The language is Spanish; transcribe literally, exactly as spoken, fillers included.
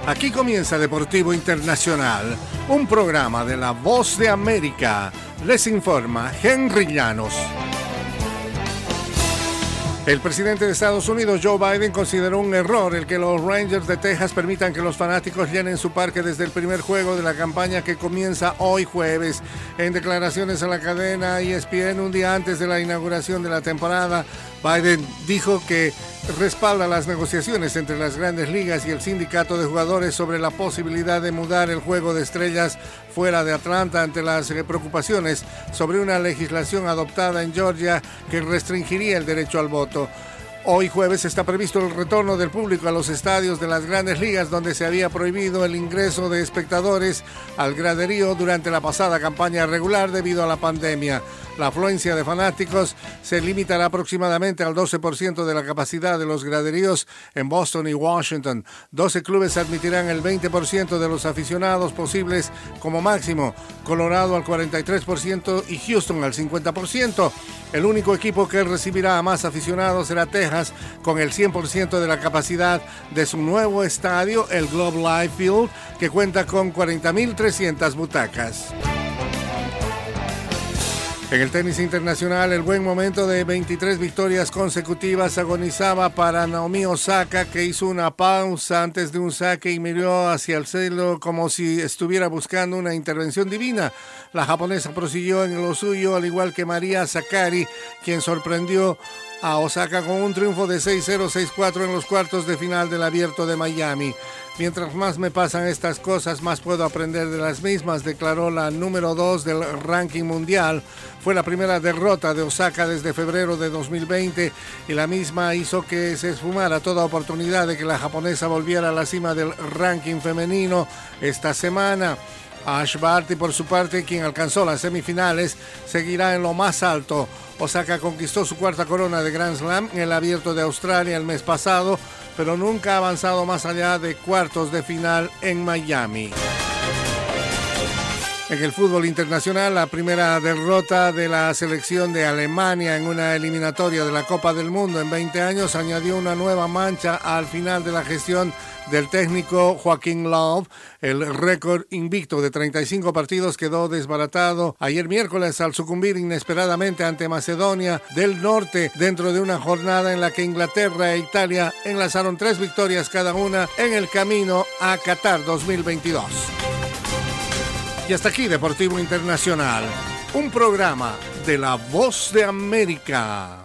Aquí comienza Deportivo Internacional, un programa de La Voz de América. Les informa Henry Llanos. El presidente de Estados Unidos, Joe Biden, consideró un error el que los Rangers de Texas permitan que los fanáticos llenen su parque desde el primer juego de la campaña que comienza hoy jueves. En declaraciones a la cadena E S P N un día antes de la inauguración de la temporada, Biden dijo que respalda las negociaciones entre las grandes ligas y el sindicato de jugadores sobre la posibilidad de mudar el juego de estrellas fuera de Atlanta ante las preocupaciones sobre una legislación adoptada en Georgia que restringiría el derecho al voto. Hoy jueves está previsto el retorno del público a los estadios de las grandes ligas, donde se había prohibido el ingreso de espectadores al graderío durante la pasada campaña regular debido a la pandemia. La afluencia de fanáticos se limitará aproximadamente al doce por ciento de la capacidad de los graderíos en Boston y Washington. doce clubes admitirán el veinte por ciento de los aficionados posibles como máximo, Colorado al cuarenta y tres por ciento y Houston al cincuenta por ciento. El único equipo que recibirá a más aficionados será Texas, con el cien por ciento de la capacidad de su nuevo estadio, el Globe Life Field, que cuenta con cuarenta mil trescientas butacas. En el tenis internacional, el buen momento de veintitrés victorias consecutivas agonizaba para Naomi Osaka, que hizo una pausa antes de un saque y miró hacia el cielo como si estuviera buscando una intervención divina. La japonesa prosiguió en lo suyo, al igual que María Sakkari, quien sorprendió a Osaka con un triunfo de seis cero, seis cuatro en los cuartos de final del Abierto de Miami. Mientras más me pasan estas cosas, más puedo aprender de las mismas, declaró la número dos del ranking mundial. Fue la primera derrota de Osaka desde febrero de dos mil veinte y la misma hizo que se esfumara toda oportunidad de que la japonesa volviera a la cima del ranking femenino esta semana. Ash Barty, por su parte, quien alcanzó las semifinales, seguirá en lo más alto. Osaka conquistó su cuarta corona de Grand Slam en el Abierto de Australia el mes pasado, pero nunca ha avanzado más allá de cuartos de final en Miami. En el fútbol internacional, la primera derrota de la selección de Alemania en una eliminatoria de la Copa del Mundo en veinte años añadió una nueva mancha al final de la gestión del técnico Joachim Löw. El récord invicto de treinta y cinco partidos quedó desbaratado ayer miércoles al sucumbir inesperadamente ante Macedonia del Norte, dentro de una jornada en la que Inglaterra e Italia enlazaron tres victorias cada una en el camino a Qatar dos mil veintidós. Y hasta aquí Deportivo Internacional, un programa de La Voz de América.